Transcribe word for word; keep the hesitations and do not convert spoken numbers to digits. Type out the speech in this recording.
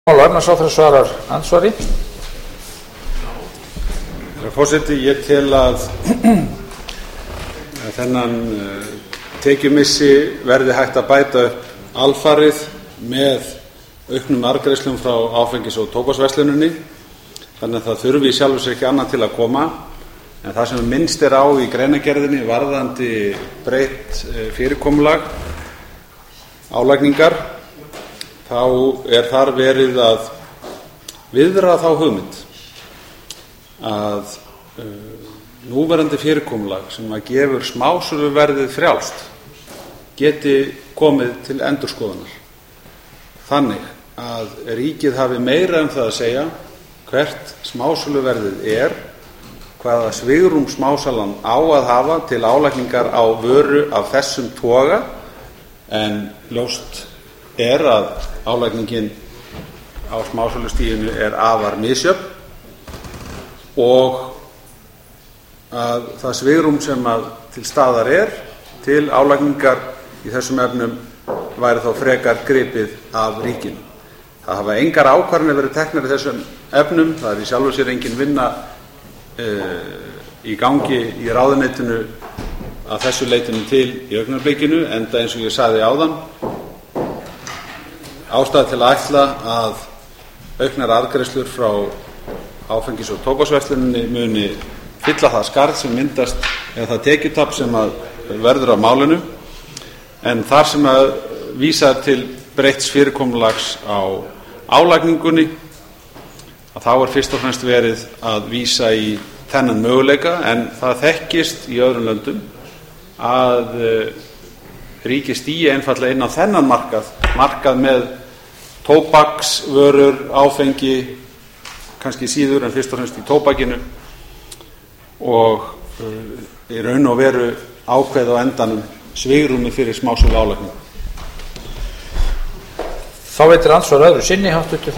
Efnahagsráðherra svarar andsvari. Herra forseti, ég tel að þennan tekjumissi verði hægt að bæta upp alfarið með auknum arðgreiðslum frá áfengis- og tóbaksversluninni, þannig að það þurfi í sjálfu sér ekki annað til að koma. En það sem minnst er á í greinargerðinni varðandi breytt fyrirkomulag álagningar, þá er þar verið að viðra þá hugmynd að uh, núverandi fyrirkomulag sem að gefur smásöluverðið frjálst geti komið til endurskoðunar, þannig að ríkið hafi meira um það að segja hvert smásöluverðið er, hvaða svigrúm smásalan á að hafa til álagningar á vöru af þessum toga, en ljóst er að álagningin á smásölustiginu er afar misjöfn og að það svigrúm sem að til staðar er til álagningar í þessum efnum væri þá frekar gripið af ríkinu. Það hafa engar ákvarðanir verið teknar í þessum efnum, það er í sjálfu sér engin vinna e, í gangi í ráðuneytinu að þessu leytinu til í augnablikinu, enda eins og ég sagði áðan ástæða til að ætla að auknar arðgreiðslur frá áfengis- og tóbaksversluninni muni fylla það skarð sem myndast eða það tekjutap sem að verður á málinu, en þar sem að vísa til breytts fyrirkomulags á álagningunni, að þá er fyrst og fremst verið að vísa í þennan möguleika, en það þekkist í öðrum löndum að ríkið stigi einfaldlega inn á þennan markað, markað með tóbaksvörur, áfengi, kannski síður en fyrst og fremst í tóbakinu, og uh, í raun og veru ákveð á endanum svigrúmi fyrir smásölu álagningu. Þá veitir andsvar öðru sinni háttvirtur